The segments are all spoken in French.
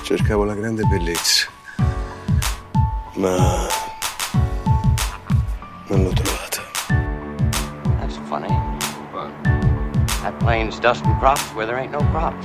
Cercavo la grande bellezza, ma non l'ho trovata. That's funny. What? That plane's dusting crops where there ain't no crops.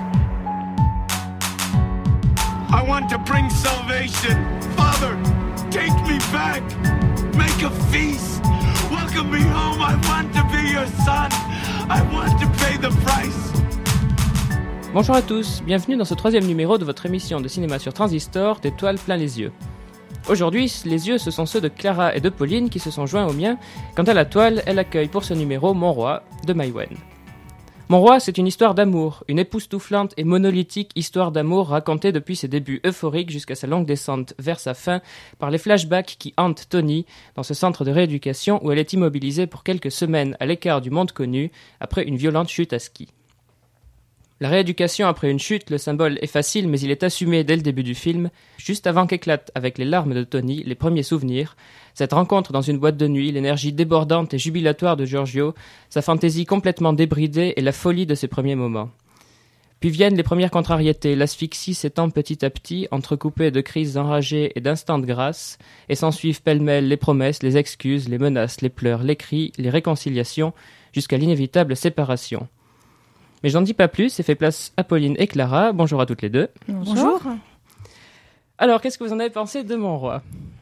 I want to bring salvation. Father, take me back. Make a feast. Welcome me home. I want to be your son. I want to pay the price. Bonjour à tous, bienvenue dans ce 3e numéro de votre émission de cinéma sur Transistor d'Étoiles plein les yeux. Aujourd'hui, les yeux, ce sont ceux de Clara et de Pauline qui se sont joints aux miens. Quant à la toile, elle accueille pour ce numéro Mon Roi de Mai Wen. Mon Roi, c'est une histoire d'amour, une époustouflante et monolithique histoire d'amour racontée depuis ses débuts euphoriques jusqu'à sa longue descente vers sa fin par les flashbacks qui hantent Tony dans ce centre de rééducation où elle est immobilisée pour quelques semaines à l'écart du monde connu après une violente chute à ski. La rééducation après une chute, le symbole est facile mais il est assumé dès le début du film, juste avant qu'éclatent avec les larmes de Tony les premiers souvenirs, cette rencontre dans une boîte de nuit, l'énergie débordante et jubilatoire de Giorgio, sa fantaisie complètement débridée et la folie de ses premiers moments. Puis viennent les premières contrariétés, l'asphyxie s'étend petit à petit, entrecoupée de crises enragées et d'instants de grâce, et s'ensuivent pêle-mêle les promesses, les excuses, les menaces, les pleurs, les cris, les réconciliations, jusqu'à l'inévitable séparation. Mais j'en dis pas plus et fais place à Pauline et Clara. Bonjour à toutes les deux. Bonjour. Alors, qu'est-ce que vous en avez pensé de Mon Roi ?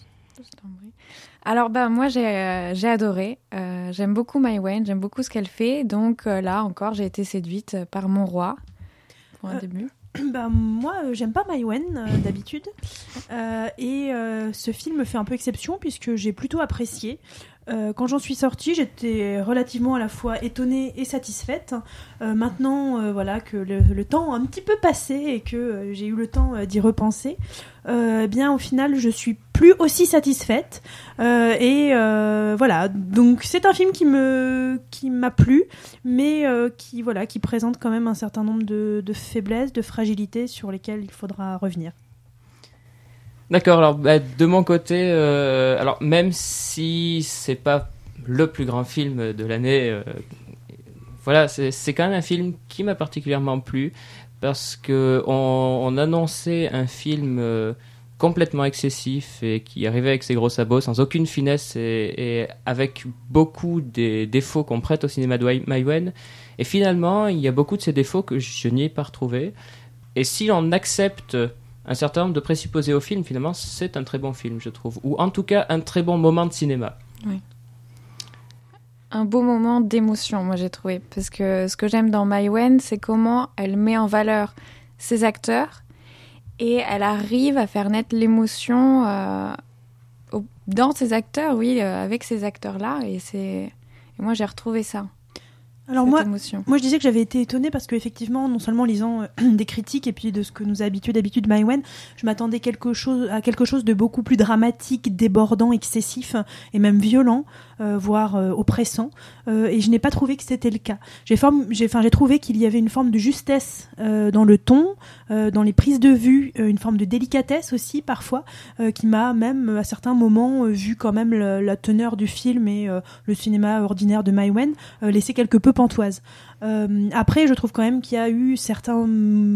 Alors, moi, j'ai adoré. J'aime beaucoup Mai Wen, j'aime beaucoup ce qu'elle fait. Donc là, encore, j'ai été séduite par Mon Roi, pour un début. Moi, j'aime pas Mai Wen d'habitude. Et ce film fait un peu exception puisque j'ai plutôt apprécié. Quand j'en suis sortie, j'étais relativement à la fois étonnée et satisfaite. Maintenant, voilà, que le temps a un petit peu passé et que j'ai eu le temps d'y repenser, bien au final, je suis plus aussi satisfaite. Voilà, donc c'est un film qui m'a plu, mais qui présente quand même un certain nombre de faiblesses, de fragilités sur lesquelles il faudra revenir. D'accord, alors de mon côté, alors même si c'est pas le plus grand film de l'année, voilà, c'est quand même un film qui m'a particulièrement plu parce que on annonçait un film complètement excessif et qui arrivait avec ses gros sabots sans aucune finesse et avec beaucoup des défauts qu'on prête au cinéma de Mai Wen. Et finalement, il y a beaucoup de ces défauts que je n'y ai pas retrouvés. Et si on accepte un certain nombre de présupposés au film, finalement, c'est un très bon film, je trouve. Ou en tout cas, un très bon moment de cinéma. Oui. Un beau moment d'émotion, moi, j'ai trouvé. Parce que ce que j'aime dans Mai Wen, c'est comment elle met en valeur ses acteurs et elle arrive à faire naître l'émotion dans ses acteurs, avec ces acteurs-là. Et moi, j'ai retrouvé ça. Alors moi, je disais que j'avais été étonnée parce qu'effectivement, non seulement en lisant des critiques et puis de ce que nous a habitué d'habitude Mai Wen, je m'attendais à quelque chose de beaucoup plus dramatique, débordant, excessif et même violent, voire oppressant. Et je n'ai pas trouvé que c'était le cas. J'ai trouvé qu'il y avait une forme de justesse dans le ton, dans les prises de vue, une forme de délicatesse aussi parfois, qui m'a même à certains moments vu quand même la teneur du film et le cinéma ordinaire de Mai Wen laisser quelque peu pantoise. Après, je trouve quand même qu'il y a eu certains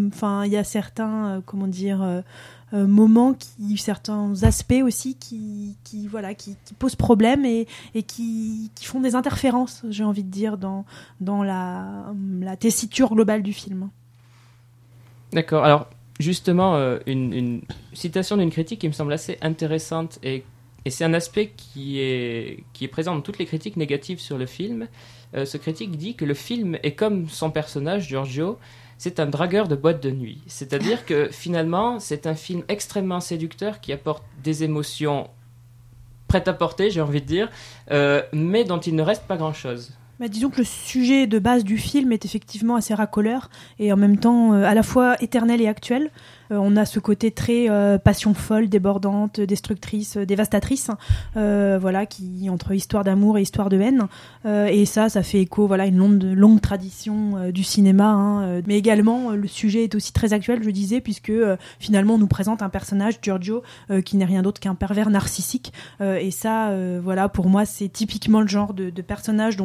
moments, certains aspects aussi qui posent problème et qui font des interférences, j'ai envie de dire, dans la tessiture globale du film. D'accord. Alors, justement, une citation d'une critique qui me semble assez intéressante et c'est un aspect qui est présent dans toutes les critiques négatives sur le film. Ce critique dit que le film est comme son personnage, Giorgio, c'est un dragueur de boîte de nuit. C'est-à-dire que finalement, c'est un film extrêmement séducteur qui apporte des émotions prêtes à porter, j'ai envie de dire, mais dont il ne reste pas grand-chose. Disons que le sujet de base du film est effectivement assez racoleur et en même temps à la fois éternel et actuel. On a ce côté très passion folle, débordante, destructrice, dévastatrice, qui entre histoire d'amour et histoire de haine. Et ça fait écho, à une longue tradition du cinéma. Mais également, le sujet est aussi très actuel, je disais, puisque finalement, on nous présente un personnage, Giorgio, qui n'est rien d'autre qu'un pervers narcissique. Et ça, pour moi, c'est typiquement le genre de personnage dont on nous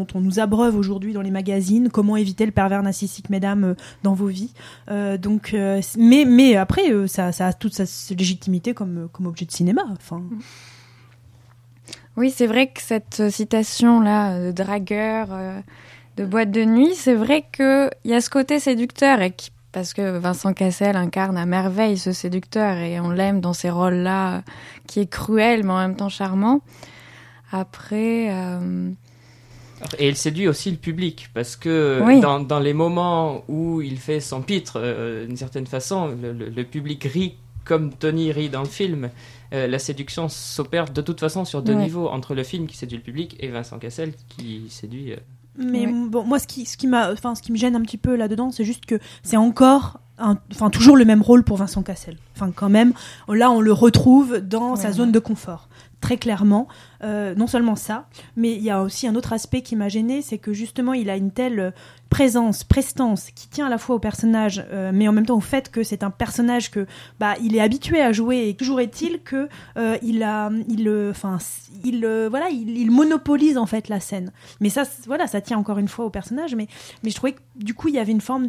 abreuve aujourd'hui dans les magazines. Comment éviter le pervers narcissique, mesdames, dans vos vies. Mais après, ça a toute sa légitimité comme objet de cinéma. Enfin. Oui, c'est vrai que cette citation-là, de dragueur, de boîte de nuit, c'est vrai qu'il y a ce côté séducteur, parce que Vincent Cassel incarne à merveille ce séducteur, et on l'aime dans ces rôles-là, qui est cruel, mais en même temps charmant. Après... Et il séduit aussi le public, parce que dans les moments où il fait son pitre, d'une certaine façon, le public rit comme Tony rit dans le film. La séduction s'opère de toute façon sur deux niveaux, entre le film qui séduit le public et Vincent Cassel qui séduit... Mais bon, moi, ce qui me gêne un petit peu là-dedans, c'est juste que c'est encore... toujours le même rôle pour Vincent Cassel. Enfin, quand même, là, on le retrouve dans sa zone de confort. Très clairement, non seulement ça, mais il y a aussi un autre aspect qui m'a gênée, c'est que justement il a une telle prestance qui tient à la fois au personnage, mais en même temps au fait que c'est un personnage que il est habitué à jouer, et toujours est-il que il monopolise en fait la scène. Mais ça tient encore une fois au personnage, mais je trouvais que du coup il y avait une forme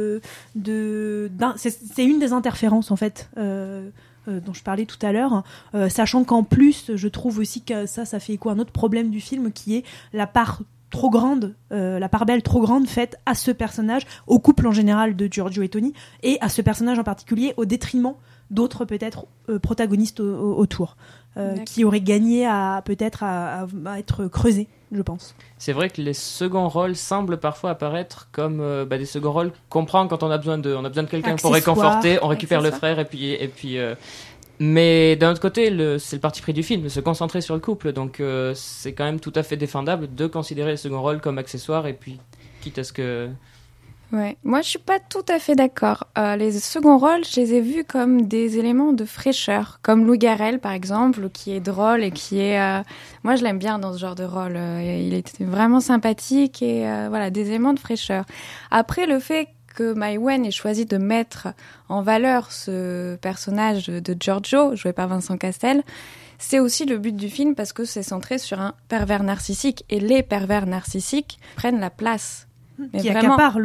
c'est une des interférences en fait. Dont je parlais tout à l'heure, sachant qu'en plus, je trouve aussi que ça fait écho à un autre problème du film, qui est la part trop grande, la part belle trop grande faite à ce personnage, au couple en général de Giorgio et Tony, et à ce personnage en particulier, au détriment d'autres peut-être protagonistes autour, qui auraient gagné à être creusés, je pense. C'est vrai que les seconds rôles semblent parfois apparaître comme des seconds rôles qu'on prend quand on a besoin de quelqu'un pour réconforter, on récupère le frère et puis mais d'un autre côté, c'est le parti pris du film, de se concentrer sur le couple, donc c'est quand même tout à fait défendable de considérer le second rôle comme accessoire, et puis quitte à ce que... Ouais, moi je suis pas tout à fait d'accord. Les seconds rôles, je les ai vus comme des éléments de fraîcheur, comme Lou Garrel par exemple, qui est drôle et qui est... Moi je l'aime bien dans ce genre de rôle, il était vraiment sympathique et des éléments de fraîcheur. Après, le fait que Mai Wen ait choisi de mettre en valeur ce personnage de Giorgio, joué par Vincent Cassel, c'est aussi le but du film, parce que c'est centré sur un pervers narcissique, et les pervers narcississics prennent la place. Qui accapare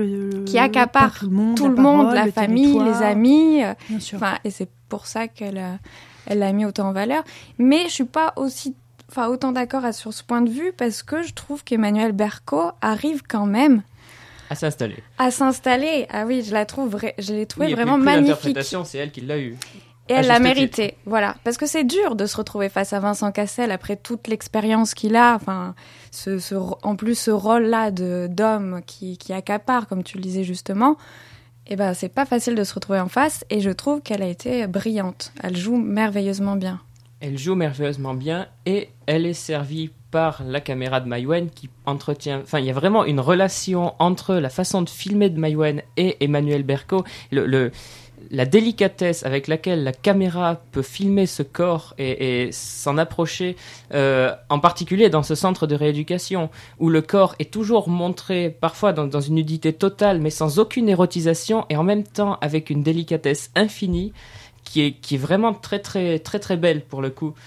tout le monde, la famille, les amis. Bien sûr. Et c'est pour ça qu'elle l'a mis autant en valeur. Mais je suis pas autant d'accord sur ce point de vue, parce que je trouve qu'Emmanuelle Berco arrive quand même à s'installer. Ah oui, je l'ai trouvé vraiment magnifique. L'interprétation, c'est elle qui l'a eu. Et elle l'a mérité, voilà. Parce que c'est dur de se retrouver face à Vincent Cassel après toute l'expérience qu'il a. Enfin, en plus, ce rôle-là d'homme qui accapare, comme tu le disais justement, c'est pas facile de se retrouver en face. Et je trouve qu'elle a été brillante. Elle joue merveilleusement bien. Elle joue merveilleusement bien, et elle est servie par la caméra de Mai Wen qui entretient... Enfin, il y a vraiment une relation entre la façon de filmer de Mai Wen et Emmanuelle Berco. La délicatesse avec laquelle la caméra peut filmer ce corps et s'en approcher, en particulier dans ce centre de rééducation, où le corps est toujours montré parfois dans une nudité totale, mais sans aucune érotisation, et en même temps avec une délicatesse infinie, qui est vraiment très très très très belle pour le coup,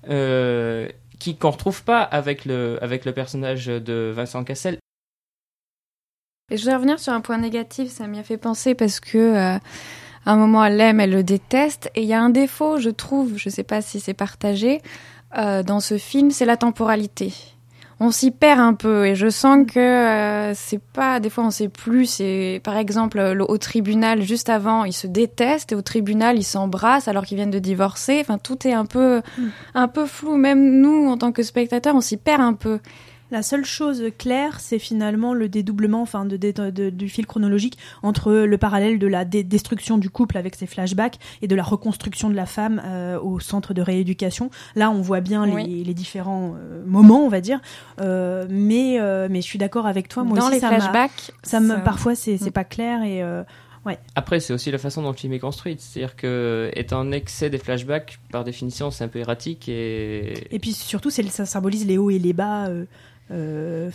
qu'on retrouve pas avec le personnage de Vincent Cassel. Et je voudrais revenir sur un point négatif, ça m'y a fait penser, parce que à un moment, elle l'aime, elle le déteste. Et il y a un défaut, je trouve, je ne sais pas si c'est partagé, dans ce film, c'est la temporalité. On s'y perd un peu, et je sens que c'est pas... Des fois, on sait plus. C'est, par exemple, au tribunal, juste avant, ils se détestent, et au tribunal, ils s'embrassent alors qu'ils viennent de divorcer. Enfin, tout est un peu flou. Même nous, en tant que spectateurs, on s'y perd un peu. La seule chose claire, c'est finalement le dédoublement du fil chronologique entre le parallèle de la destruction du couple avec ses flashbacks et de la reconstruction de la femme au centre de rééducation. Là, on voit bien les différents moments, on va dire. Mais je suis d'accord avec toi. Moi dans aussi, les flashbacks, parfois, c'est pas clair et... Ouais. Après, c'est aussi la façon dont le film est construit. C'est-à-dire qu'étant en excès des flashbacks, par définition, c'est un peu erratique. Et puis surtout, ça symbolise les hauts et les bas, la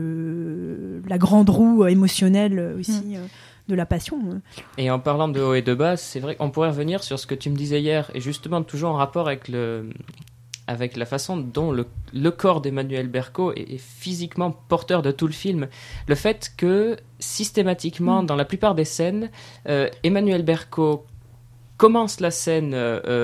grande roue émotionnelle aussi de la passion. Et en parlant de hauts et de bas, c'est vrai qu'on pourrait revenir sur ce que tu me disais hier, et justement toujours en rapport avec avec la façon dont le corps d'Emmanuel Berco est physiquement porteur de tout le film. Le fait que, systématiquement, dans la plupart des scènes, Emmanuel Berco commence la scène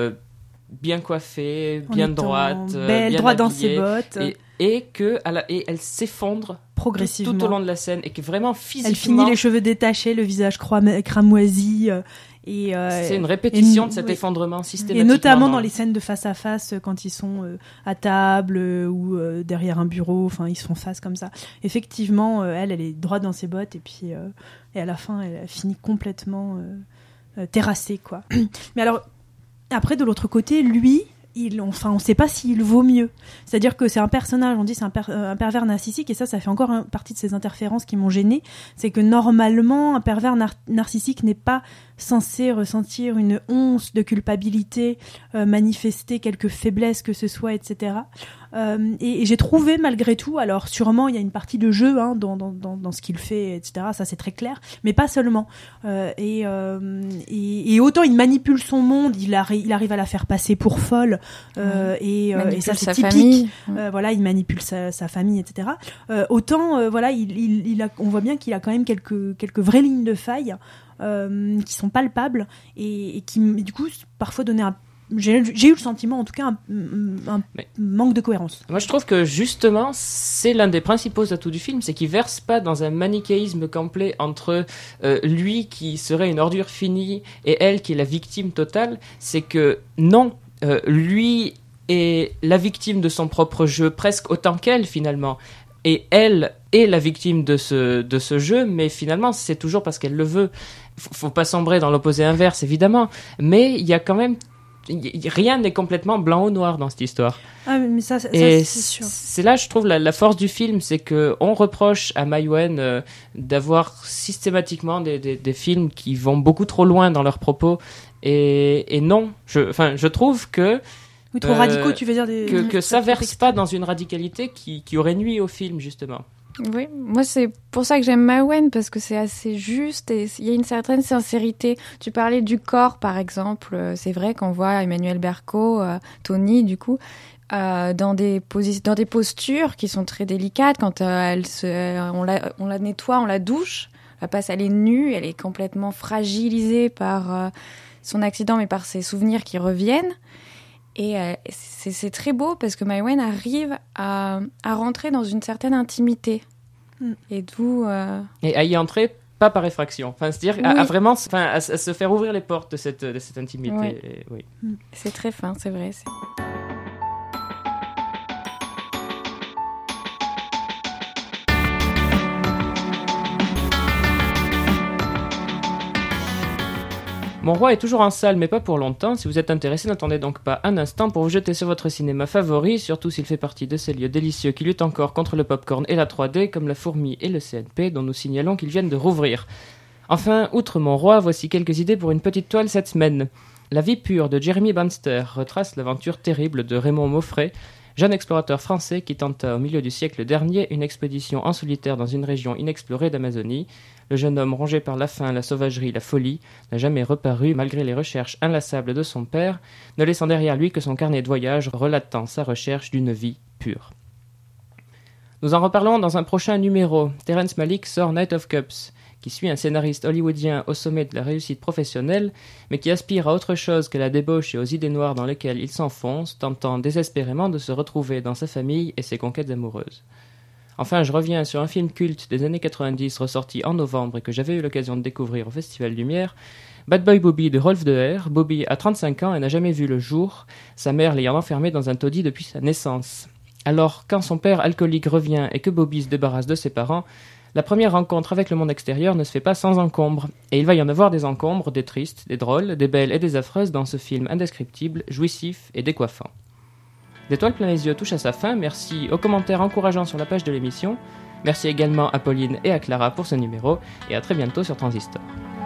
bien coiffée, bien droite, belle, bien droite habillée, dans ses bottes. Et elle s'effondre progressivement tout au long de la scène, et que vraiment physiquement... Elle finit les cheveux détachés, le visage cramoisi... c'est une répétition de cet effondrement systématiquement. Et notamment dans les scènes de face à face, quand ils sont à table ou derrière un bureau, enfin ils se font face comme ça. Effectivement, elle est droite dans ses bottes et puis et à la fin, elle finit complètement terrassée, quoi. Mais alors, après de l'autre côté, lui, on ne sait pas s'il vaut mieux. C'est-à-dire que c'est un personnage, on dit c'est un pervers narcissique, et ça fait encore partie de ces interférences qui m'ont gênée. C'est que normalement, un pervers narcissique n'est pas censé ressentir une once de culpabilité, manifester quelque faiblesse que ce soit, etc. Et j'ai trouvé malgré tout, alors sûrement il y a une partie de jeu dans ce qu'il fait, etc. Ça c'est très clair, mais pas seulement. Et autant il manipule son monde, il arrive à la faire passer pour folle, et ça c'est typique. Voilà, il manipule sa famille, etc. Autant voilà, on voit bien qu'il a quand même quelques vraies lignes de faille qui sont palpables et qui du coup parfois donnaient j'ai eu le sentiment, en tout cas, un manque de cohérence. Moi, je trouve que, justement, c'est l'un des principaux atouts du film, c'est qu'il verse pas dans un manichéisme complet entre lui qui serait une ordure finie et elle qui est la victime totale. C'est que, non, lui est la victime de son propre jeu, presque autant qu'elle, finalement. Et elle est la victime de ce jeu, mais finalement, c'est toujours parce qu'elle le veut. Faut pas sombrer dans l'opposé inverse, évidemment, mais il y a quand même... Rien n'est complètement blanc ou noir dans cette histoire. Ah, mais ça c'est sûr. C'est là, je trouve, la force du film, c'est qu'on reproche à Mai Wen d'avoir systématiquement des films qui vont beaucoup trop loin dans leurs propos. Et non, je trouve que... Ou trop radicaux, tu veux dire que ça verse pas dans une radicalité qui aurait nui au film, justement. Oui, moi c'est pour ça que j'aime Mai Wen, parce que c'est assez juste et il y a une certaine sincérité. Tu parlais du corps par exemple, c'est vrai qu'on voit Emmanuel Berco, Tony du coup, dans des postures qui sont très délicates quand on la nettoie, on la douche, la passe, elle est nue, elle est complètement fragilisée par son accident mais par ses souvenirs qui reviennent. Et c'est très beau parce que Mai Wen arrive à rentrer dans une certaine intimité. Et d'où... Et à y entrer, pas par effraction. Enfin, c'est-à-dire oui. à se faire ouvrir les portes de cette intimité. Oui. Et, oui. C'est très fin, c'est vrai. Mon roi est toujours en salle, mais pas pour longtemps. Si vous êtes intéressé, n'attendez donc pas un instant pour vous jeter sur votre cinéma favori, surtout s'il fait partie de ces lieux délicieux qui luttent encore contre le popcorn et la 3D, comme la Fourmi et le CNP, dont nous signalons qu'ils viennent de rouvrir. Enfin, outre Mon roi, voici quelques idées pour une petite toile cette semaine. La vie pure de Jeremy Banster retrace l'aventure terrible de Raymond Mauffret, jeune explorateur français qui tenta au milieu du siècle dernier une expédition en solitaire dans une région inexplorée d'Amazonie. Le jeune homme, rongé par la faim, la sauvagerie, la folie, n'a jamais reparu malgré les recherches inlassables de son père, ne laissant derrière lui que son carnet de voyage relatant sa recherche d'une vie pure. Nous en reparlons dans un prochain numéro. Terrence Malick sort Knight of Cups, qui suit un scénariste hollywoodien au sommet de la réussite professionnelle, mais qui aspire à autre chose que la débauche et aux idées noires dans lesquelles il s'enfonce, tentant désespérément de se retrouver dans sa famille et ses conquêtes amoureuses. Enfin, je reviens sur un film culte des années 90 ressorti en novembre et que j'avais eu l'occasion de découvrir au Festival Lumière, Bad Boy Bobby de Rolf Deher. Bobby a 35 ans et n'a jamais vu le jour, sa mère l'ayant enfermé dans un taudis depuis sa naissance. Alors, quand son père alcoolique revient et que Bobby se débarrasse de ses parents, la première rencontre avec le monde extérieur ne se fait pas sans encombre, et il va y en avoir des encombres, des tristes, des drôles, des belles et des affreuses dans ce film indescriptible, jouissif et décoiffant. D'Étoiles plein les yeux touche à sa fin, merci aux commentaires encourageants sur la page de l'émission, merci également à Pauline et à Clara pour ce numéro, et à très bientôt sur Transistor.